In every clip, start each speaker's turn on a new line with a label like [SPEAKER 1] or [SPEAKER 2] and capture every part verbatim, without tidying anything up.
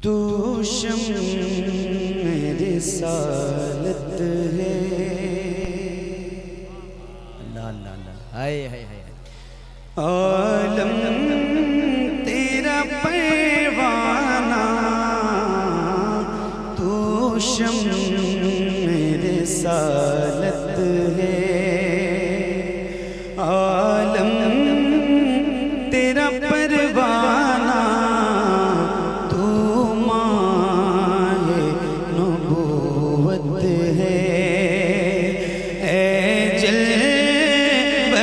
[SPEAKER 1] تو شمع رسالت ہے.
[SPEAKER 2] اللہ اللہ اللہ ہائے ہائے ہائے
[SPEAKER 1] عالم تیرا پروانہ تو شمع رسالت ہے. عالم تیرا پروانہ تو ماہ نبوت ہے. اے جلوہ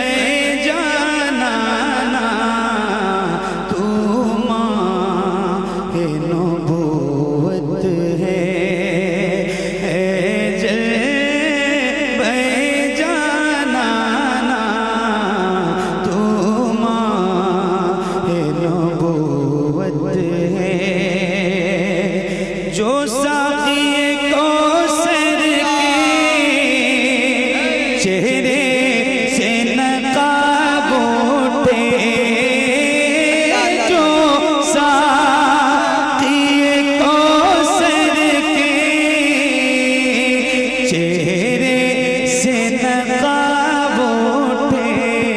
[SPEAKER 1] جانانا تو ماہ نبوت ہے. اے جلوہ جانانا تو ماہ نبوت ہے. جو ساقی کوثر کے چہرے سے نقاب اٹھے. جو ساقی کوثر کے چہرے سے نقاب اٹھے.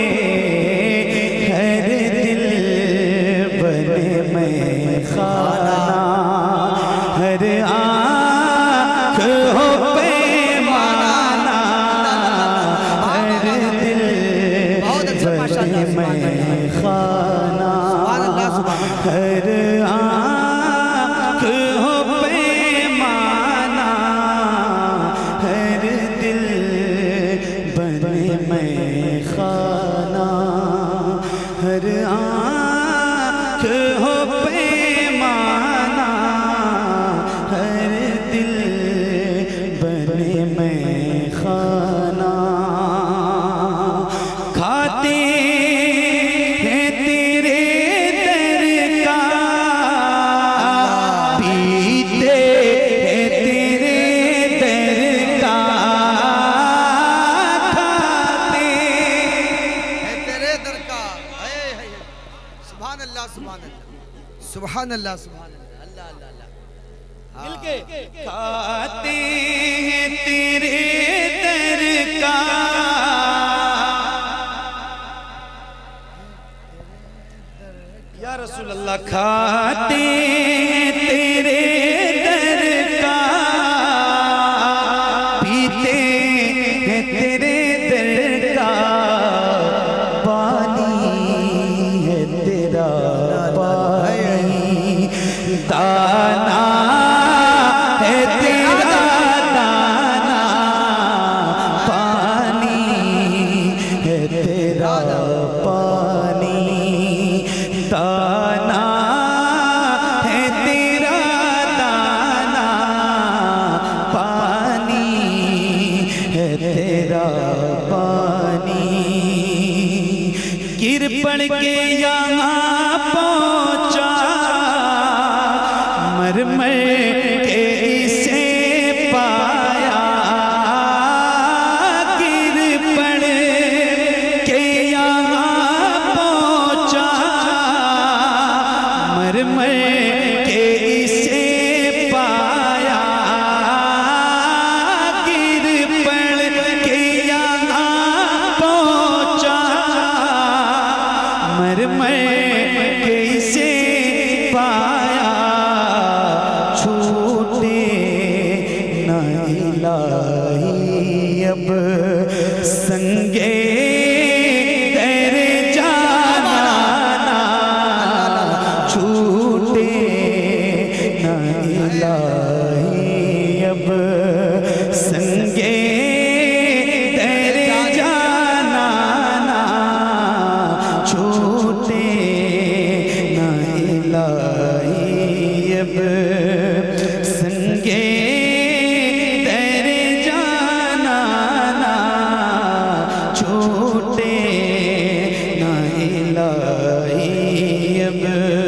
[SPEAKER 1] ہر دل بنے میں خانہ ہر آنکھ ہو پیمانہ. ہر دل بنے میں خانہ ہر آنکھ ہو پیمانہ. ہر دل بنے میں خانہ ہر آنکھ ہو پیمانہ. ہر دل بنے میں خانہ. کھاتے ہیں تیرے در کا پیتے ہیں تیرے در کا. کھاتے
[SPEAKER 2] ہے تیرے در کا ہائے ہائے سبحان اللہ سبحان اللہ سبحان اللہ سبحان اللہ اللہ اللہ اللہ مل کے
[SPEAKER 1] کھاتے ہیں تیرے در کا یا رسول اللہ. کھاتے ہیں تیرے در کا پیتے ہیں تیرے در کا. پانی ہے تیرا پانی دانا ہے تیرا دانا. پانی ہے تیرا پانی دانا ہے تیرا دانا. پانی ہے تیرا پانی. گر پڑ کے یہاں پہنچا مر مر کے اسے پایا. گر پڑ کے یہاں پہنچا مر مر کے اسے پایا. گر پڑ کے یہاں پہنچا مر مر کے اسے پایا. چھوٹے نہ الہی اب سنگے در جانانا. چھوٹے نہ الہی اب سنگے در جانانا. چھوٹے نہ الہی اب سنگے در جانانا. چھوٹے نہ الہی اب.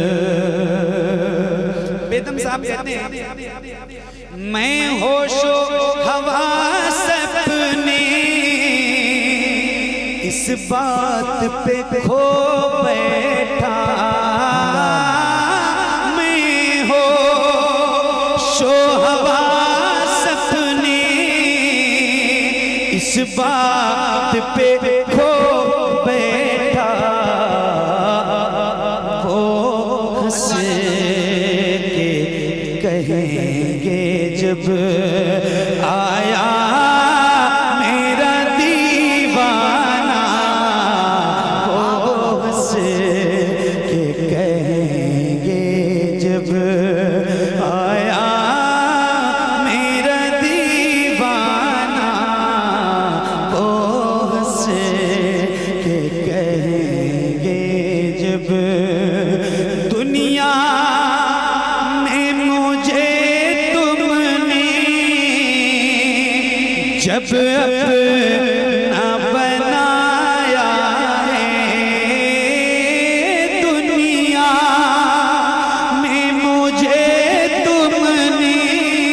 [SPEAKER 1] بیدم صاحب کہتے ہیں میں ہوش و حواس اپنے اس بات پہ کھو بیٹھا. میں ہو شو حواست نے اس بات پہ کھو بیٹھا وہ ہنس کے کہیں گے جب آیا میرا دیوانہ وہ ہنس کے کہیں گے جب آیا میرا دیوانہ وہ ہنس کے کہیں گے جب دنیا میں مجھے تم نے جب اپنا بنایا ہے دنیا میں مجھے تم نے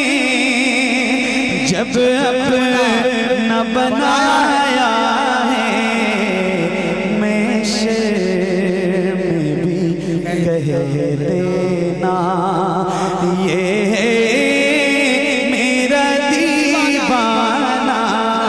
[SPEAKER 1] جب اپنا بنایا ہے میں شعر میں بھی کہہ دینا یہ ہے میرا دیوانہ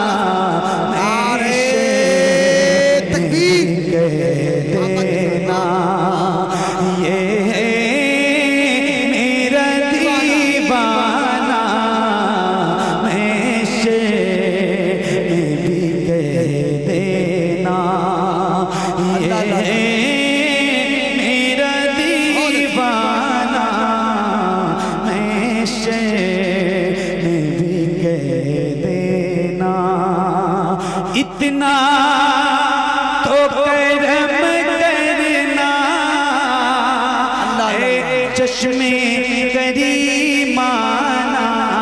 [SPEAKER 1] میں شعر میں بھی کہہ دینا یہ ہے میرا دیوانہ میں شعر میں بھی کہہ دینا یہ ہے میرا دیوانہ میں شعر میں بھی کہہ دینا اتنا تو کرم کرنا اے چشمے کریمانہ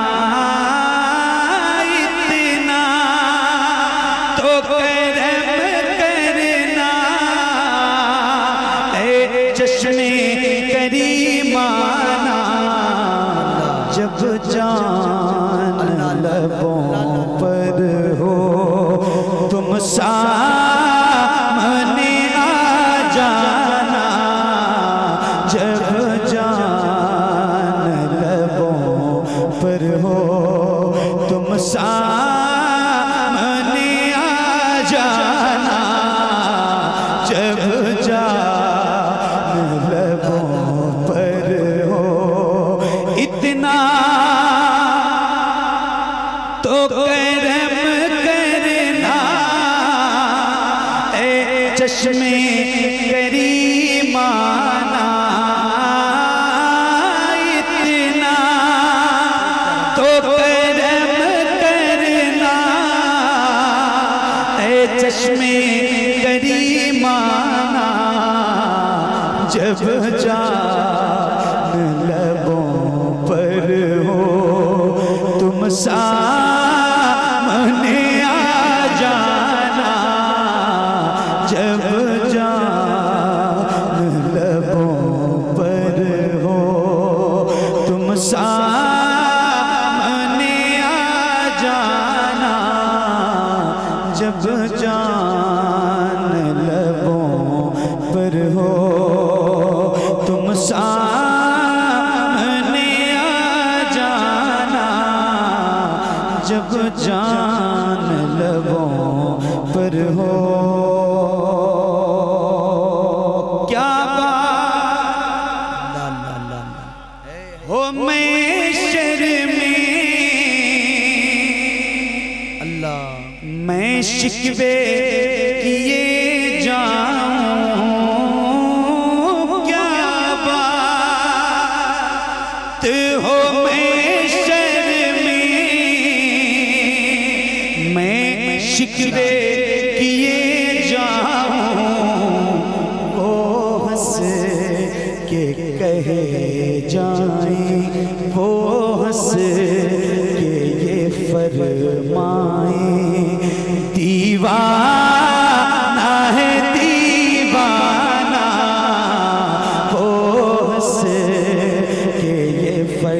[SPEAKER 1] اتنا تو کرم کرنا اے چشمے کریمانہ جب جان لبوں پر ہو تم سامنے آ جانا جب جان لبوں پر ہو تم سامنے آ جانا جب جان لبوں پر ہو اتنا تو کرم کرنا اے چشمے کریمانہ اتنا تو کرم کرنا اے چشمے کریمانہ جب جان لبوں پر ہو تم سامنے آ جانا جب جان لبوں پر ہو تم سامنے آ جانا جب جان لبوں پر ہو تم سامنے آ جانا جب جان لبوں پر ہو کیا بات ہو محشر میں
[SPEAKER 2] اللہ
[SPEAKER 1] میں شکوے کیے جاؤں کیا بات ہو محشر میں میں شکوے کیے جاؤں وہ ہنس کے کہے جائیں وہ ہنس کے یہ فرمائیں دیوانہ ہے دیوانہ وہ ہنس کے یہ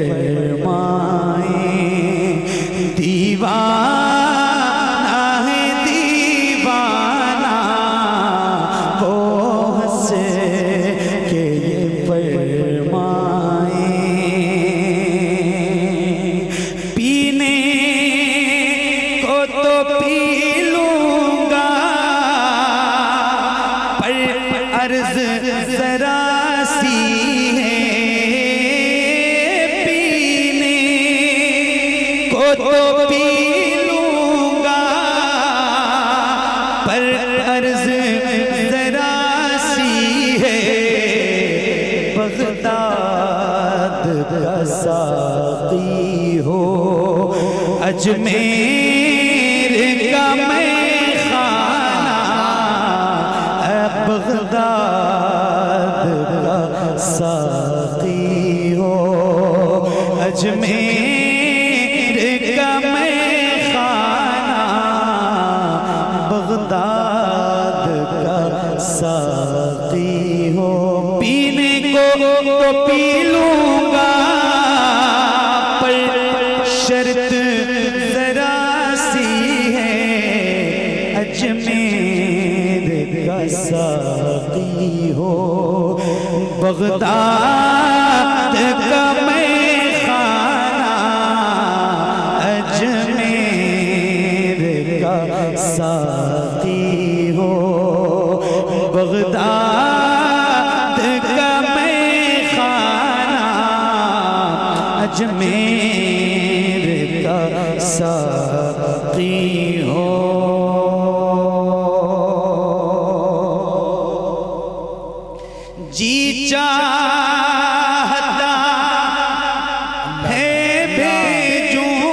[SPEAKER 1] فرمائیں دیوانہ ہے دیوانہ وہ ہنس کے یہ فرمائیں تو پی لوں گا پر عرض ذرا سی ہے بغداد کا ساقی ہو اجمیر کا میں خانہ بغداد کا ساقی ہو اجمیر کا میں خانہ بغداد کا ساقی ہو پینے کو تو پی لوں گا پر شرط ذرا سی ہے اجمیر کا ساقی ہو بغداد کا میں خانہ اجمیر کا ساقی ہو بغداد کا میں خانہ اجمیر کا ساقی ہو جی چاہتا ہے بھیجوں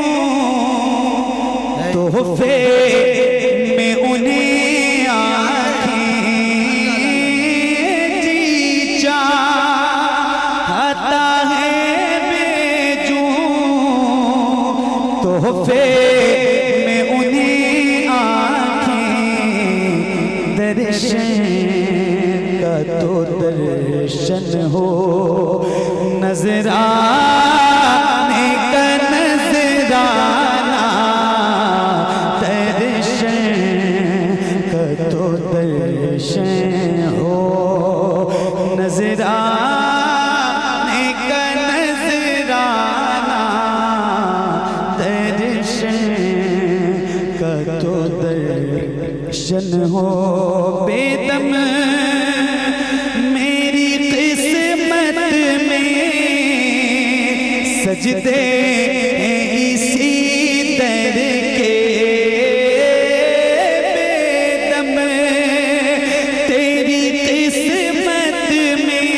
[SPEAKER 1] تحفے میں انہیں آنکھیں جی چاہتا ہے بھیجوں تحفے میں انہیں آنکھیں درشن کا تو درشن ہو نظرانے کا نظرانہ درشن کا تو درشن ہو نظرانے کا نظرانہ درشن کا تو درشن ہو بے دم سجدے اسی در کے بے دم تیری قسمت میں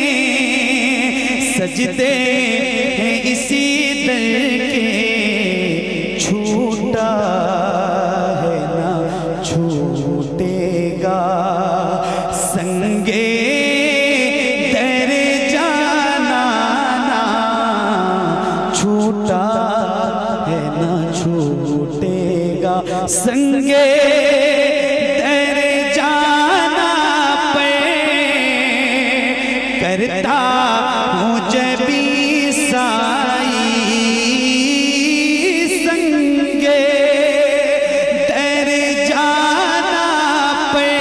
[SPEAKER 1] سجدے اسی در کے چھوٹا ہے نہ چھوٹے گا سنگے چھوٹا ہے نہ چھوٹے گا سنگے در جانا پہ کرتا ہوں جبی سائی سنگے در جانا پہ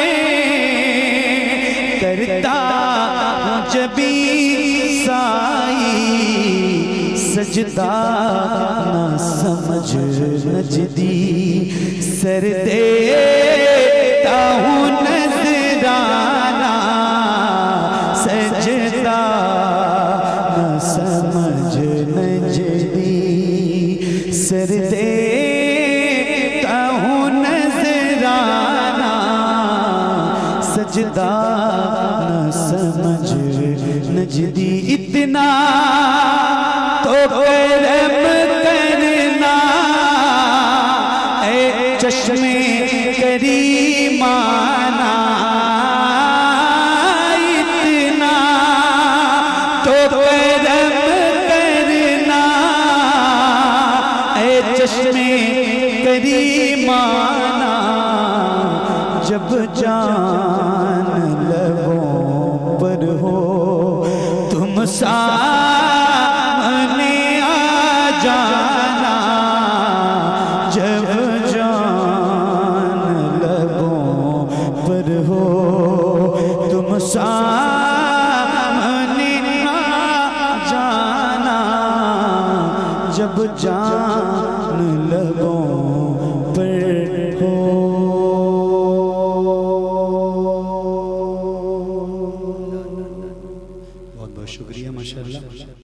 [SPEAKER 1] کرتا ہوں جبی سائی سجدہ نہ سمجھ نجدی سر دیتا ہوں نذرانہ سجدہ نہ سمجھ نجدی سر دیتا ہوں نذرانہ سجدہ نہ سمجھ نجدی اتنا تو کرم کرنا اے چشم کریمانہ اتنا تو کرم کرنا اے چشم کریمانہ جب جان لبوں پر ہو تم سامنے آ جانا جب جان لبوں پر ہو تم سامنے آ جانا جب جان لبوں پر ہو بہت بہت شکریہ ماشاءاللہ.